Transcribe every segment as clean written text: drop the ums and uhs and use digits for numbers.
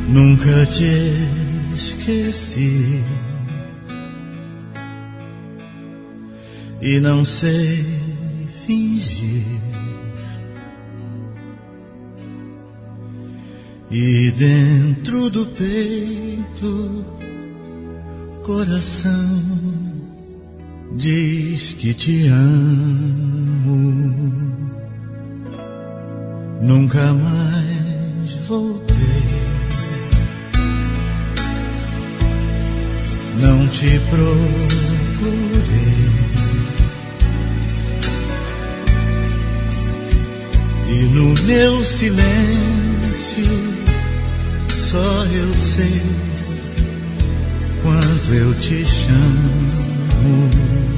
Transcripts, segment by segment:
Nunca te esqueci e não sei fingir, e dentro do peito coração diz que te amo. Nunca mais voltei, não te procurei, e no meu silêncio só eu sei quanto eu te chamo.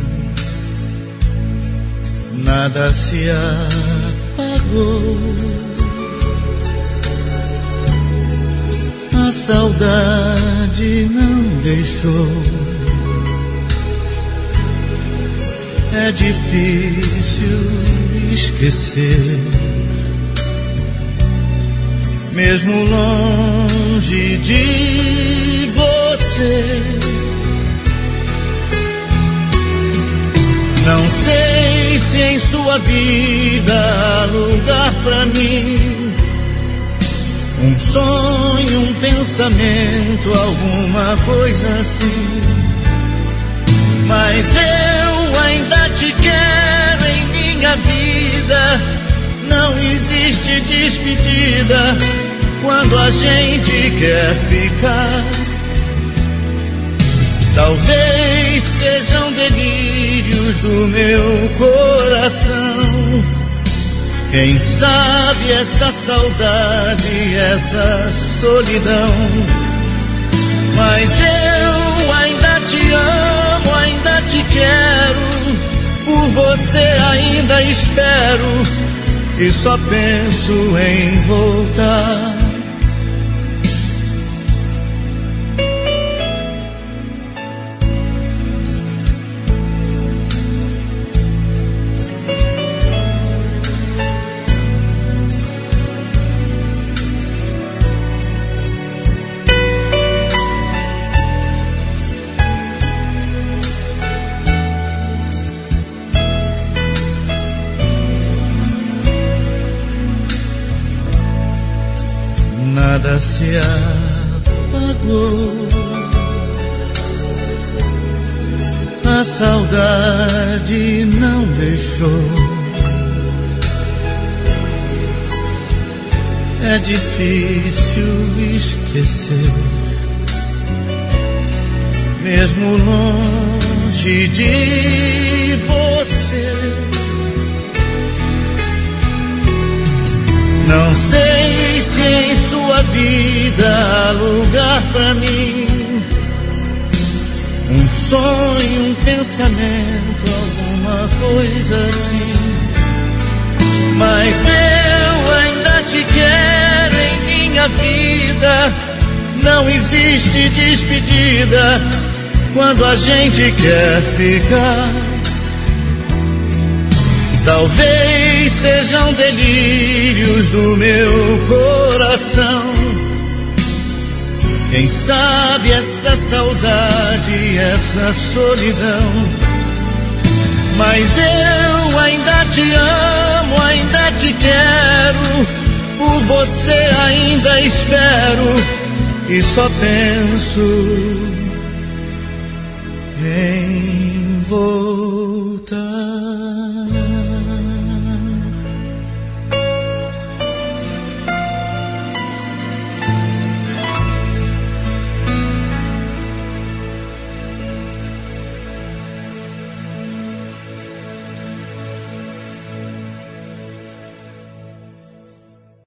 Nada se apagou, a saudade não deixou. É difícil esquecer, mesmo longe de você. Não sei se em sua vida há lugar pra mim, um sonho, um pensamento, alguma coisa assim. Mas eu ainda te quero em minha vida. Não existe despedida quando a gente quer ficar. Talvez sejam delírios do meu coração. Quem sabe essa saudade, essa solidão. Mas eu ainda te amo, ainda te quero. Por você ainda espero e só penso em voltar. Nada se apagou, a saudade não deixou. É difícil esquecer, mesmo longe de você. Não sei se em sua vida há lugar pra mim, um sonho, um pensamento, alguma coisa assim. Mas eu ainda te quero em minha vida. Não existe despedida quando a gente quer ficar. Talvez sejam delírios do meu coração. Quem sabe essa saudade, essa solidão. Mas eu ainda te amo, ainda te quero. Por você ainda espero e só penso em voltar.